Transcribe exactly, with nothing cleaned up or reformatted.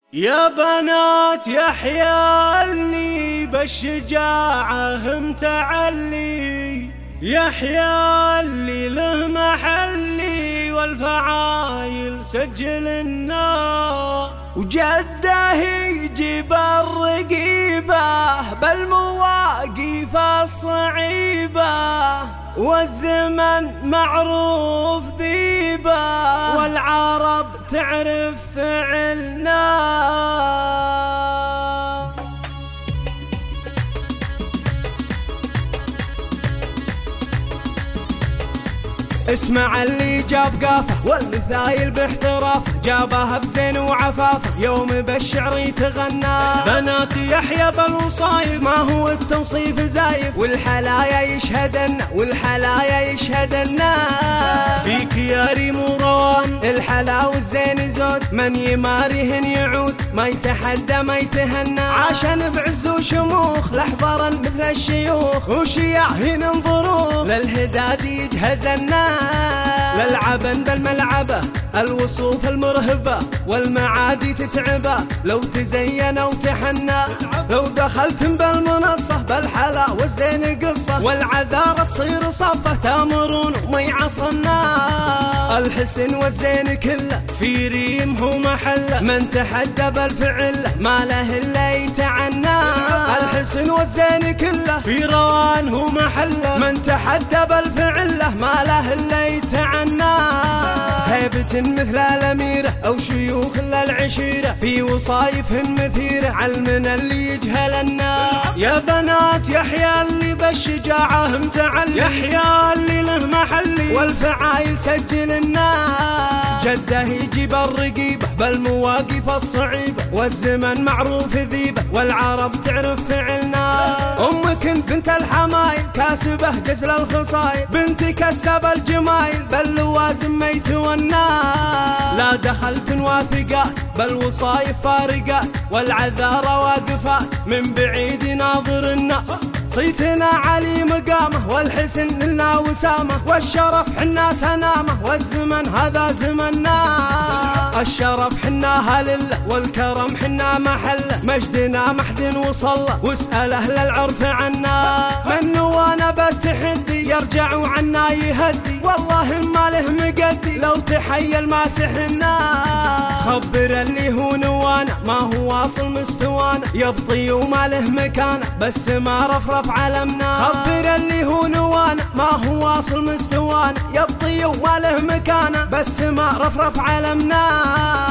يا بنات يحيى اللي بالشجاعة متعلي، يحيى اللي له محلي والفعايل سجلنا، وجده يجيب الرقيبة بالمواقف الصعيبة، والزمن معروف ذيبه والعرب تعرف فعلنا. اسمع اللي جاب قافه والمثايل باحتراف، جابها بزين وعفافه يوم بالشعر يتغنى. بنات يحيى بالوصايف ما هو التوصيف زايف، والحلايا يشهدنا والحلايا يشهدنا. فيك يا ريم وروان الحلا والزين زود، من يماريهن يعود ما يتحدى ما يتهنى. عاشن بعز وشموخ لحضرا مثل الشيوخ، وشياهين انظروا للهداد يجهزنا. للعبن بالملعبة الوصوف المرهبة والمعادي تتعبه، لو تزين وتحنى. لو دخلتم بالمنصة بالحلا والزين قصة، والعذارة تصير صفة تامرون وما يعصنا. الحسن والزين كله في ريم هو محله، من تحدى بالفعل ما له الا يتعنى. الحسن والزين كله في روان هو محله، من تحدى بالفعل ما له الا يتعنى. هيبة مثل الأميرة أو شيوخ للعشيرة، في وصايفهن مثيرة علمنا اللي يجهلنا. يا بنات يحيى اللي بالشجاعة متعلي، يحيى اللي له محلي والفعايل سجلنا. جده يجيب الرقيبة بالمواقف الصعيبة، والزمن معروف ذيبه والعرب تعرف فعلنا. أمك بنت الحمايل كاسبة جزل الخصايل، بنت كسب الجمايل باللوازم ما يتونى. لا دخلت واثقات بالوصايف فارقات، والعذارى واقفات من بعيد ناظرنا. صيتنا علي مقامه والحسن لنا وسامه، والشرف حنا سنامه والزمن هذا زمننا. الشرف حناها لله والكرم حنا محله، مجدنا محد وصله واسأل أهل العرف عنا. من وانا بالتحدي يرجع عنا يهدي، والله ما له مقدي لو تحيل ما سحنا. خبر اللي هو نوانا ما هو واصل مستوانا، يبطي وما له مكانه بس ما رفرف علمنا. خبر اللي هو نوانا ما هو واصل مستوانا، يبطي وما له مكانه بس ما رفرف علمنا.